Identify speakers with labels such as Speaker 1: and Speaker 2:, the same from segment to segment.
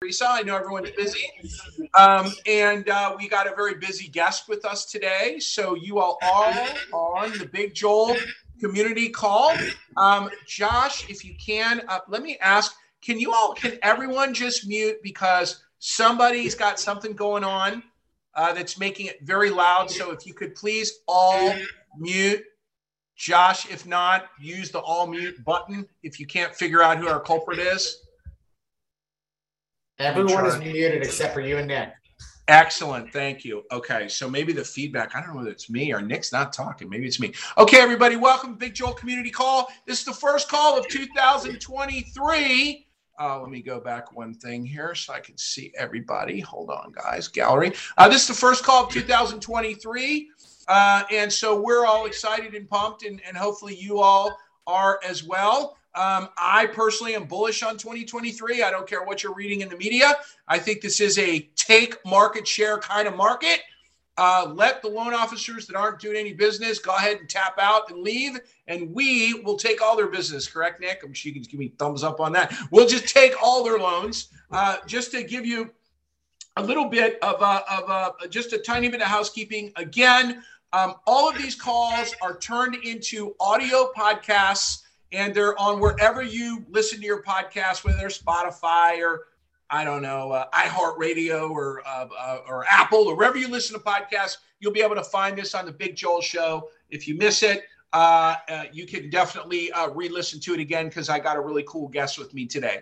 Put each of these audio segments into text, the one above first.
Speaker 1: Teresa. I know everyone's busy. And we got a very busy guest with us today. So you all are on the Big Joel community call. Josh, if you can, let me ask, can everyone just mute because somebody's got something going on that's making it very loud. So if you could please all mute. Josh, if not, use the all mute button if you can't figure out who our culprit is.
Speaker 2: Everyone is muted except for you and Nick.
Speaker 1: Excellent. Thank you. Okay. So maybe the feedback, I don't know whether it's me or Nick's not talking. Maybe it's me. Okay, everybody. Welcome to Big Joel Community Call. This is the first call of 2023. Let me go back one thing here so I can see everybody. Hold on, guys. Gallery. This is the first call of 2023. And so we're all excited and pumped, and hopefully you all are as well. I personally am bullish on 2023. I don't care what you're reading in the media. I think this is a take market share kind of market. Let the loan officers that aren't doing any business go ahead and tap out and leave, and we will take all their business. Correct, Nick? I'm sure you can give me thumbs up on that. We'll just take all their loans. Just to give you a little bit of just a tiny bit of housekeeping. Again, all of these calls are turned into audio podcasts, and they're on wherever you listen to your podcast, whether they're Spotify or, I don't know, iHeartRadio or Apple, or wherever you listen to podcasts. You'll be able to find this on the Big Joel Show. If you miss it, you can definitely re-listen to it again because I got a really cool guest with me today.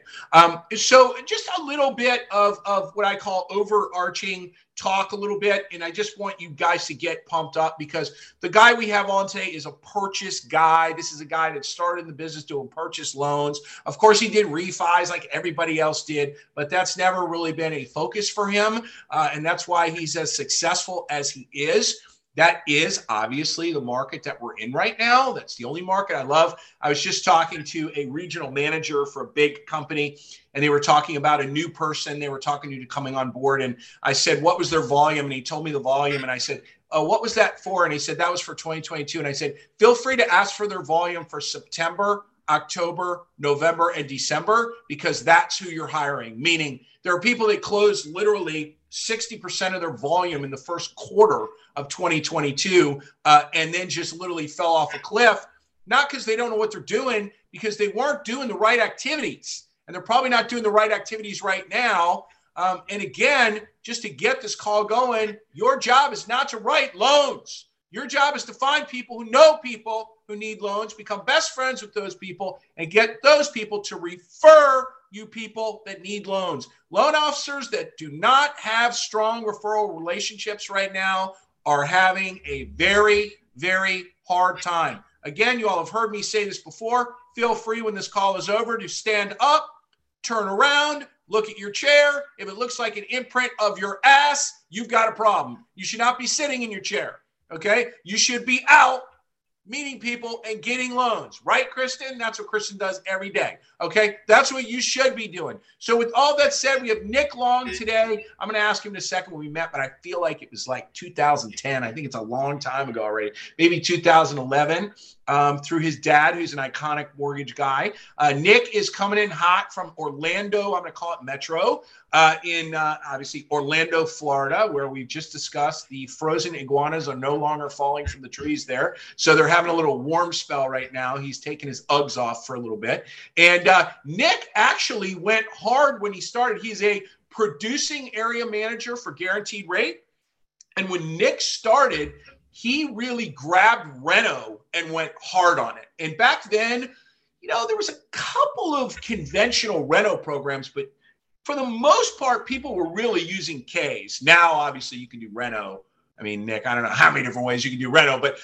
Speaker 1: So just a little bit of what I call overarching talk a little bit, and I just want you guys to get pumped up because the guy we have on today is a purchase guy. This is a guy that started in the business doing purchase loans. Of course, he did refis like everybody else did, but that's never really been a focus for him, and that's why he's as successful as he is. That is obviously the market that we're in right now. That's the only market I love. I was just talking to a regional manager for a big company, and they were talking about a new person they were talking to coming on board. And I said, what was their volume? And he told me the volume. And I said, oh, what was that for? And he said, that was for 2022. And I said, feel free to ask for their volume for September, October, November, and December, because that's who you're hiring. Meaning there are people that close literally 60% of their volume in the first quarter of 2022 and then just literally fell off a cliff, not because they don't know what they're doing, because they weren't doing the right activities. And they're probably not doing the right activities right now. And again, just to get this call going, your job is not to write loans. Your job is to find people who know people who need loans, become best friends with those people, and get those people to refer you people that need loans. Loan officers that do not have strong referral relationships right now are having a very, very hard time. Again, you all have heard me say this before. Feel free when this call is over to stand up, turn around, look at your chair. If it looks like an imprint of your ass, you've got a problem. You should not be sitting in your chair, okay? You should be out meeting people and getting loans. Right, Kristen? That's what Kristen does every day, okay? That's what you should be doing. So with all that said, we have Nick Long today. I'm going to ask him in a second when we met, but I feel like it was like 2010. I think it's a long time ago already, maybe 2011, through his dad, who's an iconic mortgage guy. Nick is coming in hot from Orlando. I'm going to call it Metro, in obviously Orlando, Florida, where we just discussed the frozen iguanas are no longer falling from the trees there. So they're having a little warm spell right now. He's taking his Uggs off for a little bit. And Nick actually went hard when he started. He's a producing area manager for Guaranteed Rate. And when Nick started, he really grabbed Reno and went hard on it. And back then, you know, there was a couple of conventional Reno programs, but for the most part, people were really using Ks. Now, obviously, you can do Reno. I mean, Nick, I don't know how many different ways you can do Reno, but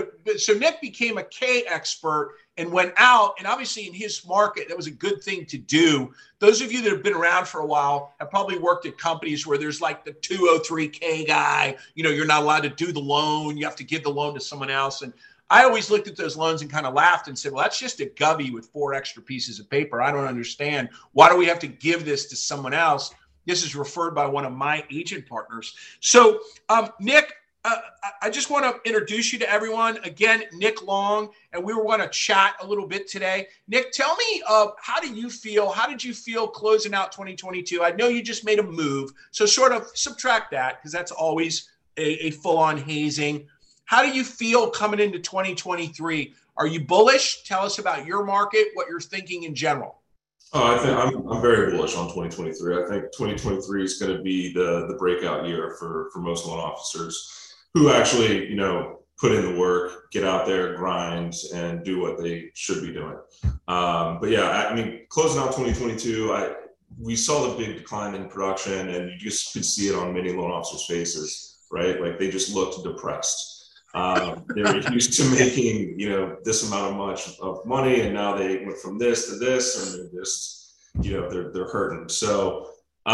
Speaker 1: so Nick became a K expert and went out, and obviously in his market, that was a good thing to do. Those of you that have been around for a while have probably worked at companies where there's like the 203K guy, you know, you're not allowed to do the loan. You have to give the loan to someone else. And I always looked at those loans and kind of laughed and said, well, that's just a gubby with 4 extra pieces of paper. I don't understand. Why do we have to give this to someone else? This is referred by one of my agent partners. So, Nick, I just want to introduce you to everyone. Again, Nick Long, and we want to chat a little bit today. Nick, tell me, how do you feel? How did you feel closing out 2022? I know you just made a move, so sort of subtract that because that's always a full-on hazing. How do you feel coming into 2023? Are you bullish? Tell us about your market, what you're thinking in general.
Speaker 3: Oh, I think I'm very bullish on 2023. I think 2023 is going to be the breakout year for most loan officers who actually, put in the work, get out there, grind, and do what they should be doing. But yeah, closing out 2022, we saw the big decline in production, and you just could see it on many loan officers' faces, right? Like they just looked depressed. They were used to making, this amount of money, and now they went from this to this, and they're just, they're hurting. So,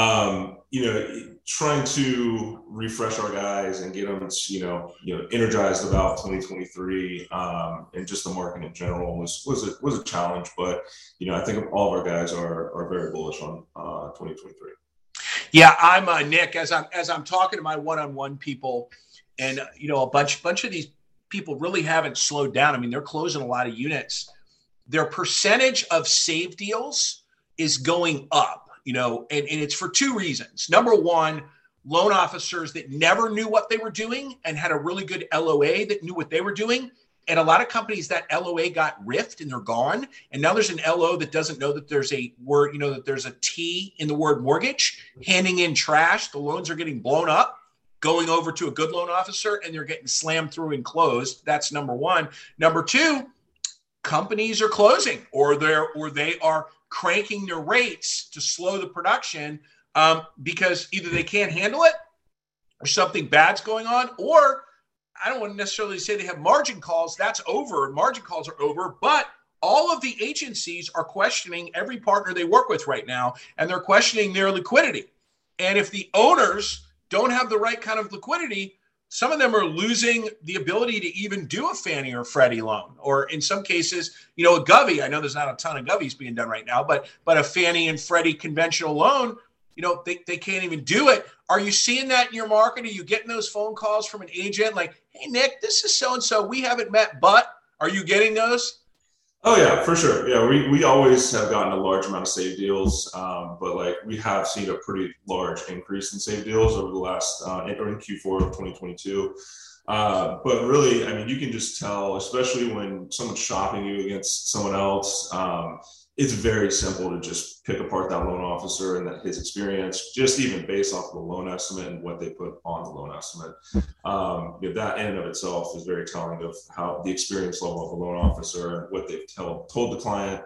Speaker 3: trying to refresh our guys and get them, energized about 2023, and just the market in general was a challenge. But, I think all of our guys are very bullish on 2023.
Speaker 1: Yeah, I'm Nick. As I'm talking to my one-on-one people, and a bunch of these people really haven't slowed down. They're closing a lot of units. Their percentage of save deals is going up. And it's for two reasons. Number one, loan officers that never knew what they were doing and had a really good LOA that knew what they were doing. And a lot of companies, that LOA got riffed and they're gone. And now there's an LO that doesn't know that there's a word, that there's a T in the word mortgage, handing in trash. The loans are getting blown up, going over to a good loan officer, and they're getting slammed through and closed. That's number one. Number two, companies are closing or they are cranking their rates to slow the production because either they can't handle it or something bad's going on, or I don't want to necessarily say they have margin calls. That's over. Margin calls are over, but all of the agencies are questioning every partner they work with right now, and they're questioning their liquidity. And if the owners don't have the right kind of liquidity, some of them are losing the ability to even do a Fannie or Freddie loan, or in some cases, a Govy. I know there's not a ton of Govies being done right now, but a Fannie and Freddie conventional loan, they can't even do it. Are you seeing that in your market? Are you getting those phone calls from an agent like, hey, Nick, this is so-and-so. We haven't met, but are you getting those?
Speaker 3: Oh yeah, for sure. Yeah, we always have gotten a large amount of save deals, but we have seen a pretty large increase in save deals over the last during Q4 of 2022. But really, you can just tell, especially when someone's shopping you against someone else. It's very simple to just pick apart that loan officer and his experience, just even based off of the loan estimate and what they put on the loan estimate. That in and of itself is very telling of how the experience level of a loan officer and what they've told the client.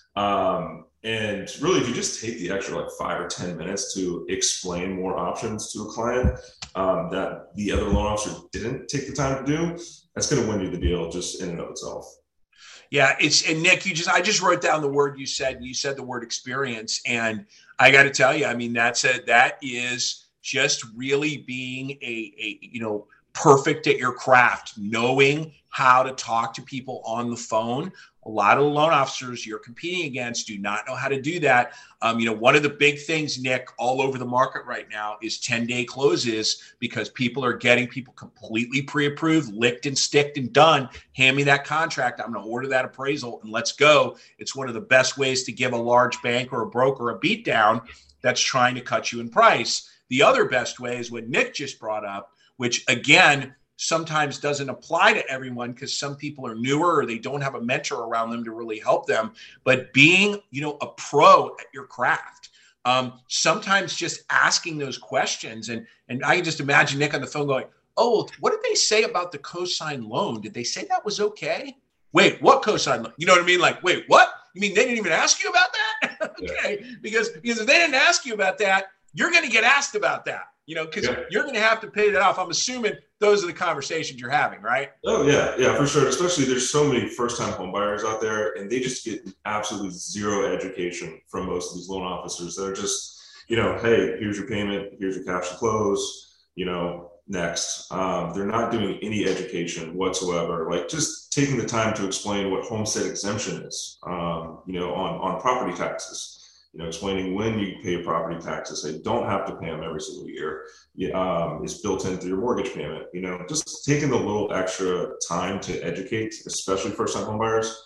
Speaker 3: And really, if you just take the extra 5 or 10 minutes to explain more options to a client that the other loan officer didn't take the time to do, that's going to win you the deal just in and of itself.
Speaker 1: Yeah, and Nick, I just wrote down the word you said. You said the word experience, and I got to tell you, that is just really being a perfect at your craft, knowing how to talk to people on the phone. A lot of the loan officers you're competing against do not know how to do that. One of the big things, Nick, all over the market right now is 10-day closes, because people are getting people completely pre-approved, licked and sticked and done. Hand me that contract. I'm going to order that appraisal and let's go. It's one of the best ways to give a large bank or a broker a beat down that's trying to cut you in price. The other best way is what Nick just brought up, which again, sometimes doesn't apply to everyone because some people are newer or they don't have a mentor around them to really help them. But being, a pro at your craft, sometimes just asking those questions. And I can just imagine Nick on the phone going, oh, well, what did they say about the cosign loan? Did they say that was okay? Wait, what cosign loan? You know what I mean? Like, wait, what? You mean they didn't even ask you about that? Okay, yeah. Because if they didn't ask you about that, you're going to get asked about that. Because you're going to have to pay that off. I'm assuming those are the conversations you're having, right?
Speaker 3: Oh, yeah, for sure. Especially there's so many first-time home buyers out there, and they just get absolutely zero education from most of these loan officers. They're just, hey, here's your payment, here's your cash to close, next. They're not doing any education whatsoever, just taking the time to explain what homestead exemption is, on property taxes. explaining when you pay your property taxes, so you don't have to pay them every single year. It's built into your mortgage payment. Just taking the little extra time to educate, especially first-time home buyers,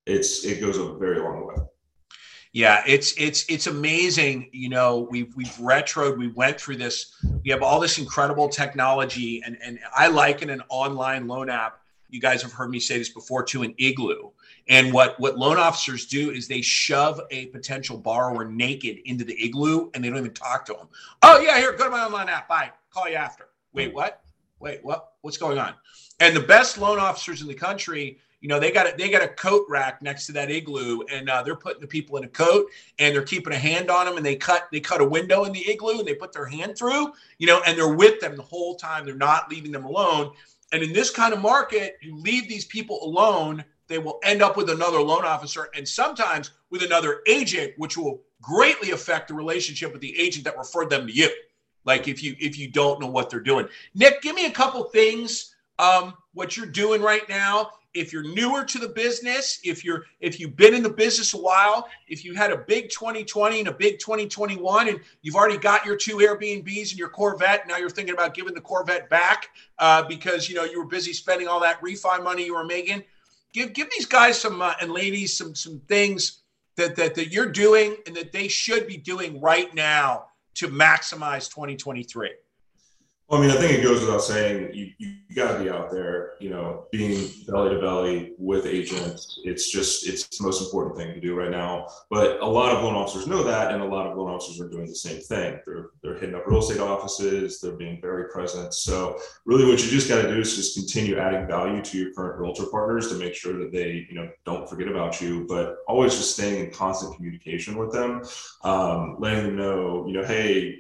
Speaker 3: it goes a very long way.
Speaker 1: Yeah, it's amazing. We've retroed, we went through this. We have all this incredible technology, and I liken an online loan app. You guys have heard me say this before too, an Igloo. And what loan officers do is they shove a potential borrower naked into the Igloo, and they don't even talk to them. Oh yeah, here, go to my online app. Bye. Call you after. Wait, what? What's going on? And the best loan officers in the country, they got a coat rack next to that Igloo, and they're putting the people in a coat, and they're keeping a hand on them, and they cut a window in the Igloo, and they put their hand through, and they're with them the whole time. They're not leaving them alone. And in this kind of market, you leave these people alone, they will end up with another loan officer, and sometimes with another agent, which will greatly affect the relationship with the agent that referred them to you. Like if you don't know what they're doing. Nick, give me a couple things, what you're doing right now. If you're newer to the business, if you've been in the business a while, if you had a big 2020 and a big 2021, and you've already got your 2 Airbnbs and your Corvette, now you're thinking about giving the Corvette back because you were busy spending all that refi money you were making. Give these guys and ladies some things that you're doing and that they should be doing right now to maximize 2023.
Speaker 3: Well, I think it goes without saying, you got to be out there, being belly to belly with agents. It's the most important thing to do right now. But a lot of loan officers know that, and a lot of loan officers are doing the same thing. They're hitting up real estate offices. They're being very present. So really what you just got to do is just continue adding value to your current realtor partners to make sure that they, don't forget about you, but always just staying in constant communication with them, letting them know, hey,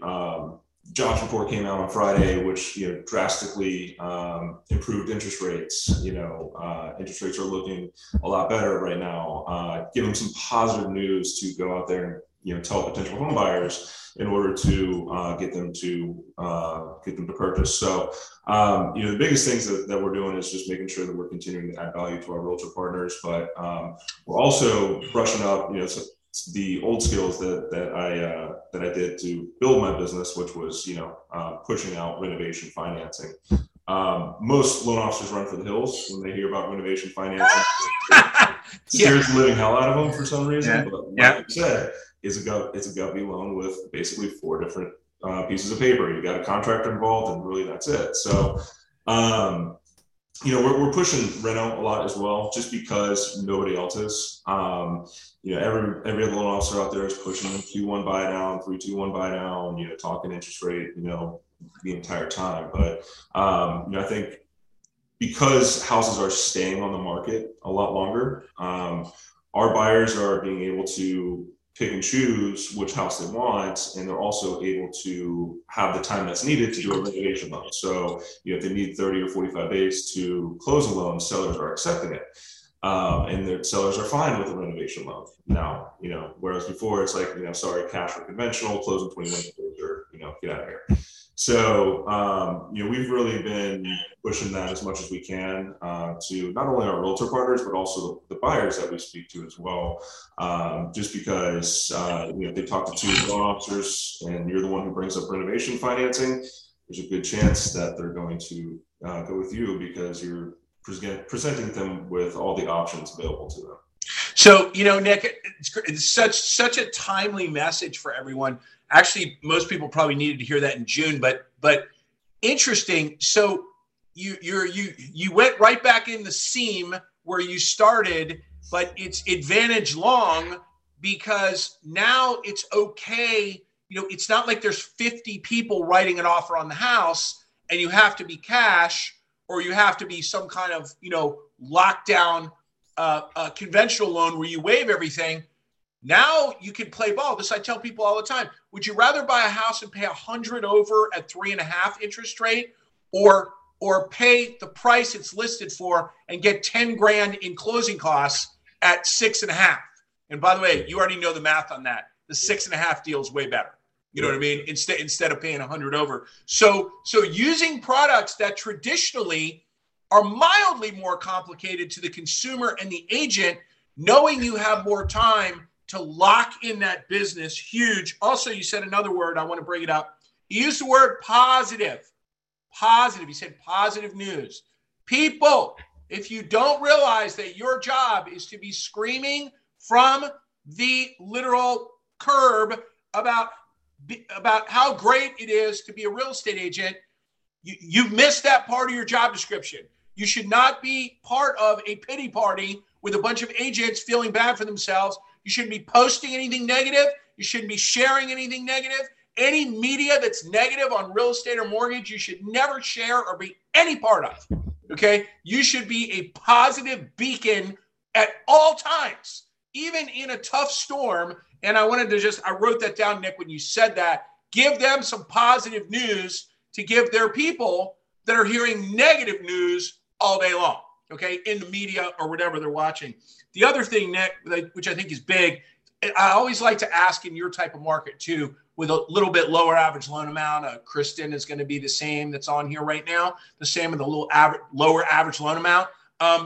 Speaker 3: jobs report came out on Friday, which drastically improved interest rates. Interest rates are looking a lot better right now. Give them some positive news to go out there and tell potential home buyers in order to get them to purchase. So the biggest things that we're doing is just making sure that we're continuing to add value to our realtor partners, but we're also brushing up the old skills that I did to build my business, which was pushing out renovation financing. Most loan officers run for the hills when they hear about renovation financing. Scares the living hell out of them for some reason. But like you said, it's a GovBee loan with basically 4 different pieces of paper. You got a contractor involved, and really that's it. So we're pushing reno a lot as well, just because nobody else is. Every other loan officer out there is pushing 2-1 buy down, 3-2-1 buy down, talking interest rate, the entire time. But, I think because houses are staying on the market a lot longer, our buyers are being able to pick and choose which house they want, and they're also able to have the time that's needed to do a renovation loan. So, if they need 30 or 45 days to close a loan, sellers are accepting it. And the sellers are fine with a renovation loan now, whereas before it's like, sorry, cash or conventional, close in 21 days, or, get out of here. So, we've really been pushing that as much as we can to not only our realtor partners, but also the buyers that we speak to as well. Just because, they talk to 2 loan officers and you're the one who brings up renovation financing, there's a good chance that they're going to go with you because you're presenting them with all the options available to them.
Speaker 1: So, Nick, it's such a timely message for everyone. Actually, most people probably needed to hear that in June, but interesting. So you went right back in the seam where you started, but it's advantage long because now it's okay. It's not like there's 50 people writing an offer on the house and you have to be cash, or you have to be some kind of, lockdown conventional loan where you waive everything. Now you can play ball. This I tell people all the time. Would you rather buy a house and pay 100 over at 3.5 interest rate, or pay the price it's listed for and get 10 grand in closing costs at 6.5? And by the way, you already know the math on that. The 6.5 deal is way better. You know what I mean? Instead of paying 100 over. So using products that traditionally are mildly more complicated to the consumer and the agent, knowing you have more time to lock in that business, huge. Also, you said another word. I want to bring it up. You used the word positive. Positive. You said positive news. People, if you don't realize that your job is to be screaming from the literal curb about how great it is to be a real estate agent, you've missed that part of your job description. You should not be part of a pity party with a bunch of agents feeling bad for themselves. You shouldn't be posting anything negative. You shouldn't be sharing anything negative. Any media that's negative on real estate or mortgage, you should never share or be any part of. Okay? You should be a positive beacon at all times, even in a tough storm. And I wrote that down, Nick, when you said that. Give them some positive news to give their people that are hearing negative news all day long, okay, in the media or whatever they're watching. The other thing, Nick, which I think is big, I always like to ask in your type of market too, with a little bit lower average loan amount. Kristen is going to be the same that's on here right now, the same with a little lower average loan amount. I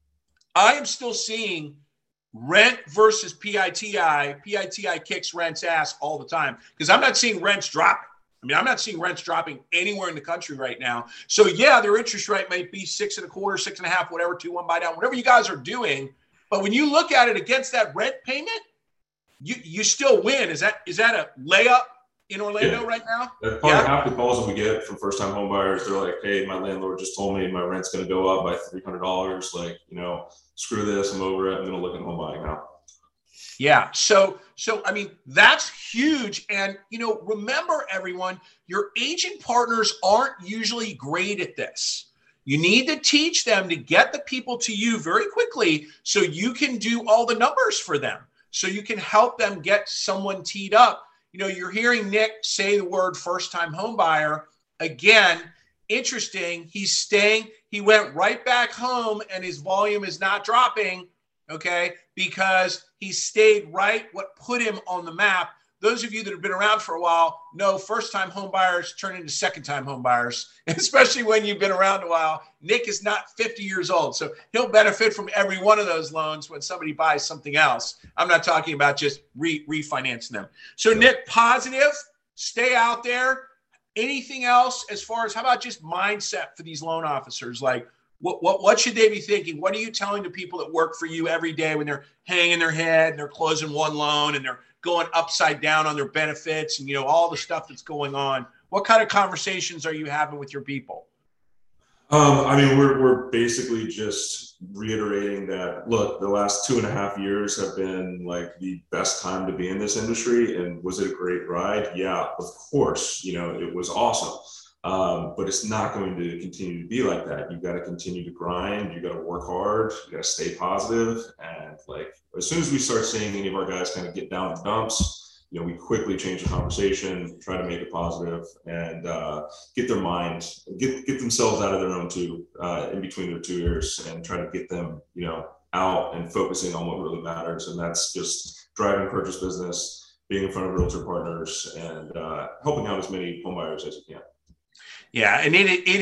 Speaker 1: am still seeing rent versus PITI. PITI kicks rent's ass all the time because I'm not seeing rents dropping. I mean, I'm not seeing rents dropping anywhere in the country right now. So yeah, their interest rate might be 6.25%, 6.5%, whatever, 2-1 buy down, whatever you guys are doing. But when you look at it against that rent payment, you still win. Is that a layup in Orlando right now?
Speaker 3: That's probably half the calls that we get from first-time home buyers. They're like, "Hey, my landlord just told me my rent's going to go up by $300. Like, screw this. I'm over it. I'm going to look at home buying now."
Speaker 1: Yeah. So I mean, that's huge. And, remember everyone, your agent partners aren't usually great at this. You need to teach them to get the people to you very quickly so you can do all the numbers for them, so you can help them get someone teed up. You're hearing Nick say the word first-time home buyer. Again, interesting. He's staying. He went right back home and his volume is not dropping, okay, because he stayed right what put him on the map. Those of you that have been around for a while know first-time home buyers turn into second-time home buyers, especially when you've been around a while. Nick is not 50 years old, so he'll benefit from every one of those loans when somebody buys something else. I'm not talking about just refinancing them. So, Nick, positive, stay out there. Anything else as far as how about just mindset for these loan officers? Like, what should they be thinking? What are you telling the people that work for you every day when they're hanging their head and they're closing one loan and they're going upside down on their benefits and, all the stuff that's going on? What kind of conversations are you having with your people?
Speaker 3: We're basically just reiterating that, look, the last 2.5 years have been like the best time to be in this industry. And was it a great ride? Yeah, of course, it was awesome. But it's not going to continue to be like that. You've got to continue to grind. You got to work hard. You got to stay positive. And as soon as we start seeing any of our guys kind of get down in the dumps, we quickly change the conversation, try to make it positive, and get their mind, get themselves out of their own tube, in between their two ears, and try to get them, out and focusing on what really matters. And that's just driving purchase business, being in front of realtor partners, and helping out as many home buyers as you can.
Speaker 1: Yeah, and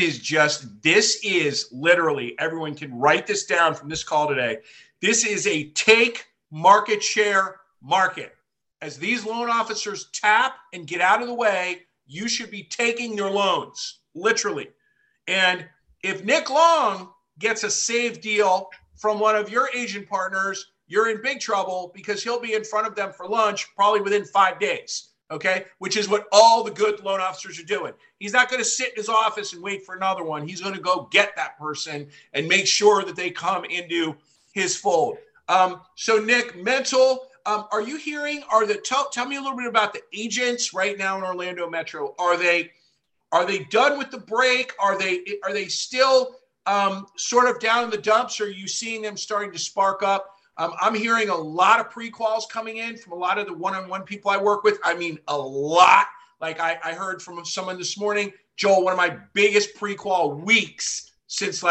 Speaker 1: this is literally, everyone can write this down from this call today. This is a take market share market. As these loan officers tap and get out of the way, you should be taking your loans, literally. And if Nick Long gets a save deal from one of your agent partners, you're in big trouble because he'll be in front of them for lunch probably within 5 days. Okay, which is what all the good loan officers are doing. He's not going to sit in his office and wait for another one. He's going to go get that person and make sure that they come into his fold. So Nick, mental, are you hearing, tell me a little bit about the agents right now in Orlando Metro. Are they done with the break? Are they still sort of down in the dumps? Or are you seeing them starting to spark up? I'm hearing a lot of pre-quals coming in from a lot of the one-on-one people I work with. I mean, a lot. Like I heard from someone this morning, Joel, one of my biggest pre-qual weeks since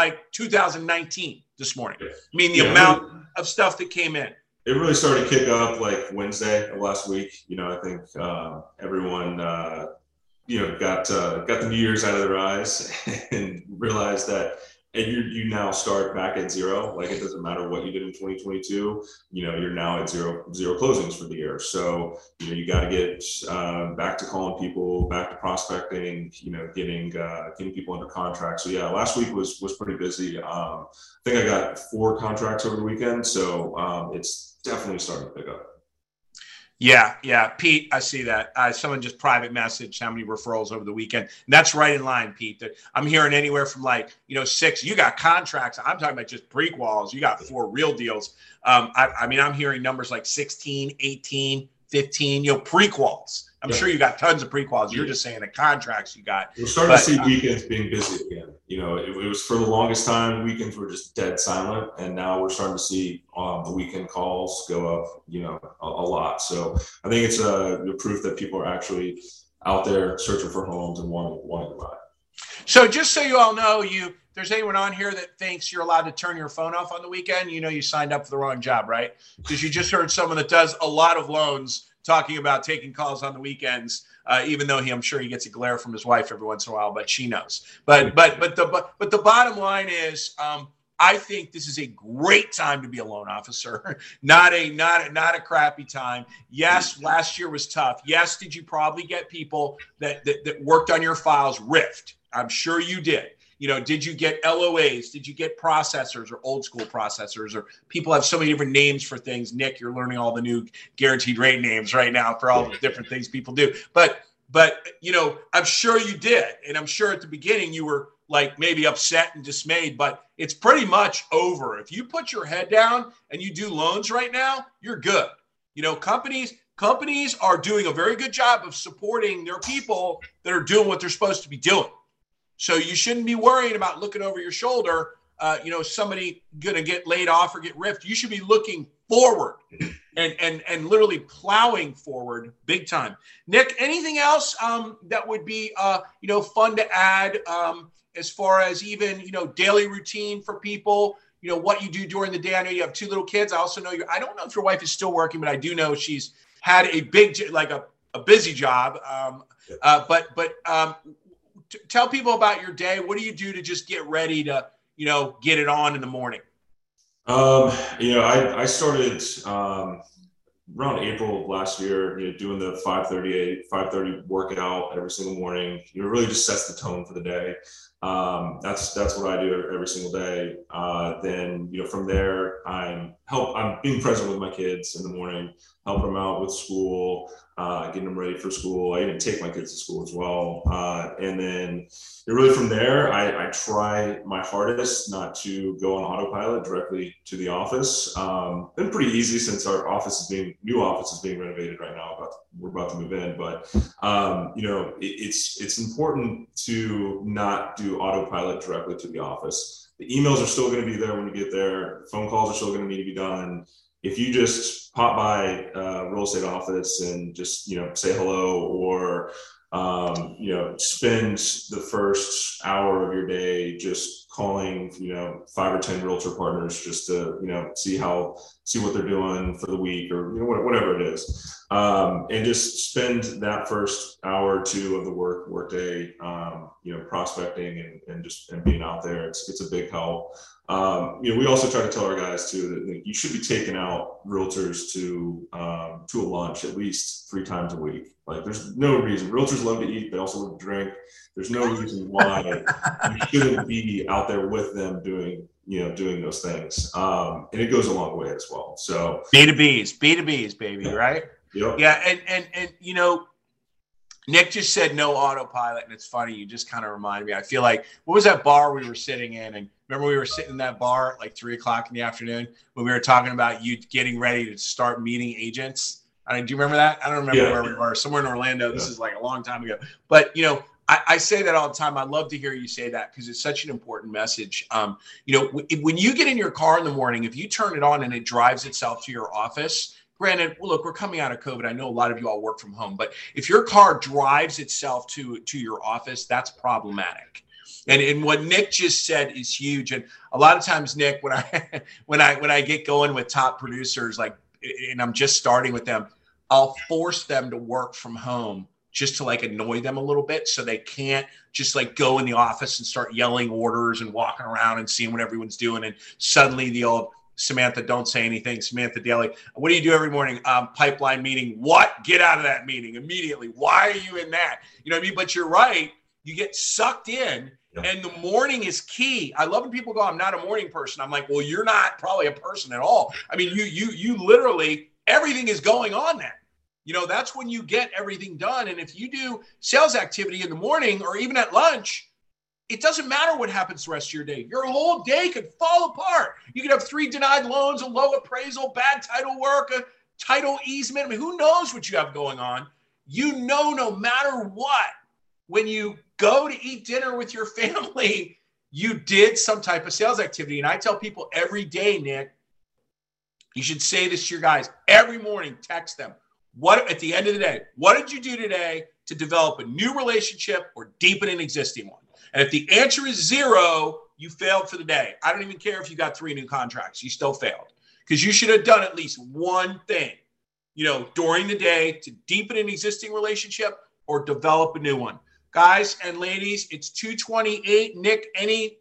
Speaker 1: 2019 this morning. I mean, the amount of stuff that came in.
Speaker 3: It really started to kick up Wednesday of last week. I think everyone, got the New Year's out of their eyes and realized that and you now start back at zero. Like, it doesn't matter what you did in 2022. You're now at zero closings for the year. So you got to get back to calling people, back to prospecting. Getting people under contract. So yeah, last week was pretty busy. I think I got 4 contracts over the weekend. So it's definitely starting to pick up.
Speaker 1: Yeah. Pete, I see that. Someone just private messaged how many referrals over the weekend. And that's right in line, Pete. That I'm hearing anywhere from 6. You got contracts. I'm talking about just pre-quals. You got 4 real deals. I'm hearing numbers like 16, 18, 15, pre-quals. I'm sure you got tons of pre-quals. You're just saying the contracts you got.
Speaker 3: We're starting to see weekends being busy again. It was for the longest time, weekends were just dead silent. And now we're starting to see the weekend calls go up, a lot. So I think it's the proof that people are actually out there searching for homes and wanting to buy.
Speaker 1: So just so you all know, if there's anyone on here that thinks you're allowed to turn your phone off on the weekend, you signed up for the wrong job, right? Because you just heard someone that does a lot of loans talking about taking calls on the weekends, even though I'm sure he gets a glare from his wife every once in a while, but she knows. But the bottom line is, I think this is a great time to be a loan officer, not a crappy time. Yes, last year was tough. Yes, did you probably get people that worked on your files riffed? I'm sure you did. Did you get LOAs? Did you get processors or old school processors? Or people have so many different names for things. Nick, you're learning all the new guaranteed rate names right now for all the different things people do. But I'm sure you did. And I'm sure at the beginning you were maybe upset and dismayed, but it's pretty much over. If you put your head down and you do loans right now, you're good. Companies are doing a very good job of supporting their people that are doing what they're supposed to be doing. So you shouldn't be worrying about looking over your shoulder, somebody going to get laid off or get ripped. You should be looking forward and literally plowing forward big time. Nick, anything else that would be, fun to add as far as even, daily routine for people, what you do during the day? I know you have 2 little kids. I also know I don't know if your wife is still working, but I do know she's had a big, a busy job. Tell people about your day. What do you do to just get ready to, get it on in the morning?
Speaker 3: I started around April of last year, doing the 5:30 workout every single morning. It really just sets the tone for the day. That's what I do every single day. Then, from there, I'm being present with my kids in the morning, helping them out with school, getting them ready for school. I even take my kids to school as well. And then really from there, I try my hardest not to go on autopilot directly to the office. Been pretty easy since our new office is being renovated right now. We're about to move in, but it's important to not do autopilot directly to the office. The emails are still going to be there when you get there. Phone calls are still going to need to be done. If you just pop by real estate office and just, say hello or, spend the first hour of your day just calling, 5 or 10 realtor partners just to, see what they're doing for the week or, whatever it is. And just spend that first hour or 2 of the workday, prospecting and being out there. It's a big help. We also try to tell our guys too that you should be taking out realtors to a lunch at least 3 times a week. There's no reason. Realtors love to eat. They also love to drink. There's no reason why you shouldn't be out there with them doing those things. And it goes a long way as well. So
Speaker 1: B2Bs, baby, right?
Speaker 3: Yep.
Speaker 1: Yeah. And Nick just said no autopilot, and it's funny. You just kind of reminded me. I feel like, what was that bar we were sitting in? And remember we were sitting in that bar at 3 o'clock in the afternoon when we were talking about you getting ready to start meeting agents? Do you remember that? I don't remember where we were. Somewhere in Orlando. This is a long time ago. But, I say that all the time. I love to hear you say that because it's such an important message. When you get in your car in the morning, if you turn it on and it drives itself to your office, granted, look, we're coming out of COVID. I know a lot of you all work from home, but if your car drives itself to your office, that's problematic. And what Nick just said is huge. And a lot of times, Nick, when I get going with top producers, and I'm just starting with them, I'll force them to work from home just to like annoy them a little bit, so they can't just like go in the office and start yelling orders and walking around and seeing what everyone's doing. And suddenly the old Samantha, don't say anything. Samantha Daly, what do you do every morning? Pipeline meeting. What? Get out of that meeting immediately. Why are you in that? You know what I mean? But you're right. You get sucked in, and the morning is key. I love when people go, I'm not a morning person. I'm like, well, you're not probably a person at all. I mean, you literally, everything is going on then. You know, that's when you get everything done. And if you do sales activity in the morning or even at lunch, it doesn't matter what happens the rest of your day. Your whole day could fall apart. You could have 3 denied loans, a low appraisal, bad title work, a title easement. I mean, who knows what you have going on? You know, no matter what, when you go to eat dinner with your family, you did some type of sales activity. And I tell people every day, Nick, you should say this to your guys every morning. Text them. What at the end of the day, what did you do today to develop a new relationship or deepen an existing one? And if the answer is 0, you failed for the day. I don't even care if you got 3 new contracts. You still failed, because you should have done at least one thing, you know, during the day to deepen an existing relationship or develop a new one. Guys and ladies, it's 2:28. Nick, any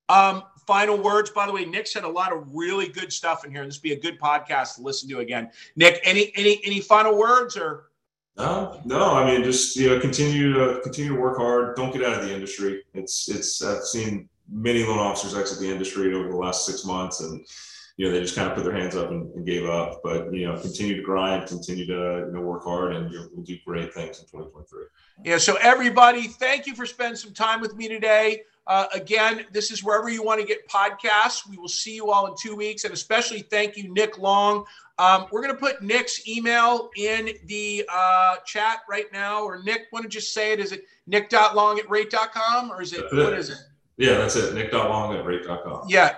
Speaker 1: final words? By the way, Nick said a lot of really good stuff in here. This would be a good podcast to listen to again. Nick, any final words or?
Speaker 3: No. I mean, just continue to work hard. Don't get out of the industry. It's I've seen many loan officers exit the industry over the last 6 months, and they just kind of put their hands up and gave up. But continue to grind, continue to work hard, and we'll do great things in 2023.
Speaker 1: Yeah. So everybody, thank you for spending some time with me today. Again, this is wherever you want to get podcasts. We will see you all in 2 weeks, and especially thank you, Nick Long. We're going to put Nick's email in the chat right now. Or Nick, want to just say it? Is it nick.long@rate.com, or is it, what is it?
Speaker 3: Yeah, that's it. Nick.long@rate.com.
Speaker 1: Yeah,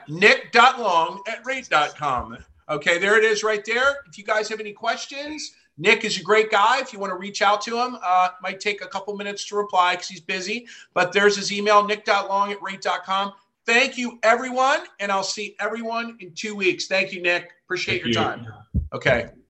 Speaker 1: nick.long@rate.com. Okay, there it is right there. If you guys have any questions, Nick is a great guy. If you want to reach out to him, might take a couple minutes to reply because he's busy. But there's his email, nick.long@rate.com. Thank you, everyone, and I'll see everyone in 2 weeks. Thank you, Nick. Appreciate your time. Okay.